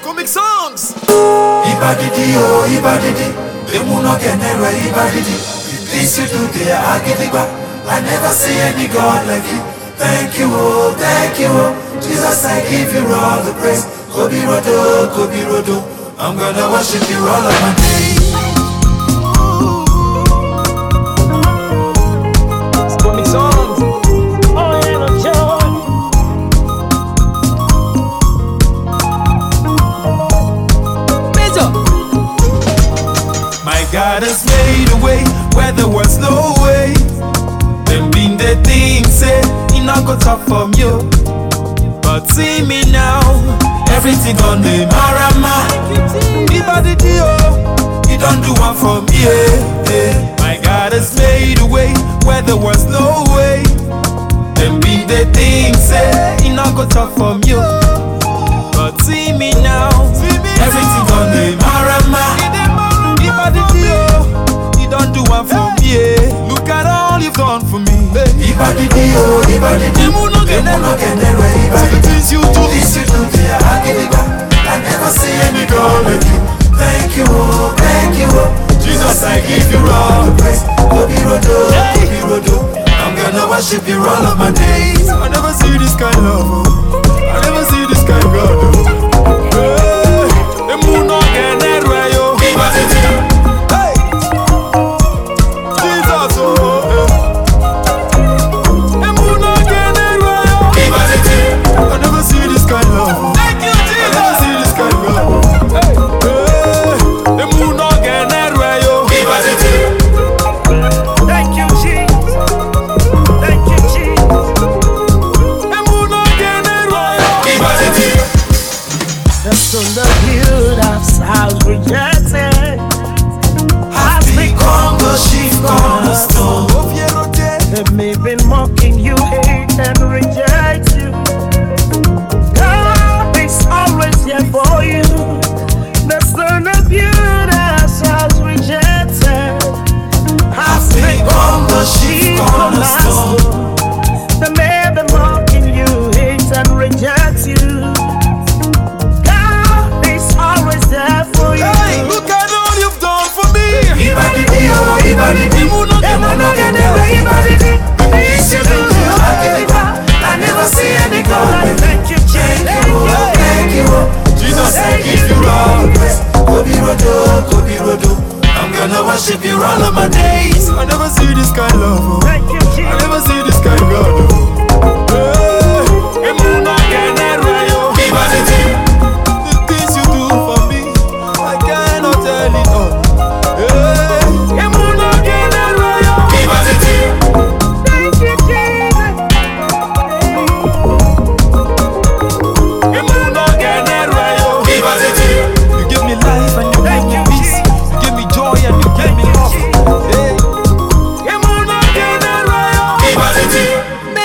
Comic songs. Ibadidi, oh Ibadidi, Emuno Kenere Ibadidi. The things you do there, Agidigba. I never see any God like you. Thank you, oh Jesus, I give you all the praise. Kobi Rodo, I'm gonna worship you all of my days. Comic songs. Oh, yeah, no joy. Major. My God has made a way where there was no way. Them been the things say it not go tough from you. But see me now, everything on the marama. Ibadidi, oh, he don't do one for me. My God has made a way where there was no way. Them been the things say it not go tough from you. But see me now, everything on the marama. Ibadidi, oh, he don't do one for me. Look at all you've done for me. Ibadidi, oh, Ibadidi, Emuno Kenere Ibadidi. Things you do, there, I never see any God like you. Thank you, oh, Jesus, I give you all the praise. Kobi Rodo, I'm gonna worship you all of my days. I never see this kind of love, oh. I never see this kind of God, oh. Hey, Emuno Kenere Ibadidi. Hey, Jesus, oh. Emuno Kenere Ibadidi. I never see this kind of love. Thank you, I never Jesus. see this kind of love. Hey, Emuno Kenere Ibadidi. Thank you, Jesus. Thank you, Jesus. Emuno Kenere Ibadidi. The son of Judas has rejected. Has become the chief cornerstone. They may be mocking you, hate and reject you. God is always here for you. The son of Judas has rejected. Has become the chief cornerstone. They may be mocking you, hate and reject you. God is always there for you. Hey, look at all you've done for me. Ibadidi, oh Ibadidi, Emuno Emuno Kenere Ibadidi. Things you do, I never see any God like thank you, Jesus. Thank you, Jesus, I give you all the praise. Kobi Rodo, I'm gonna worship you all of my days. I never see this kind of love, oh. Thank you, I Jesus. never see this kind of God, oh.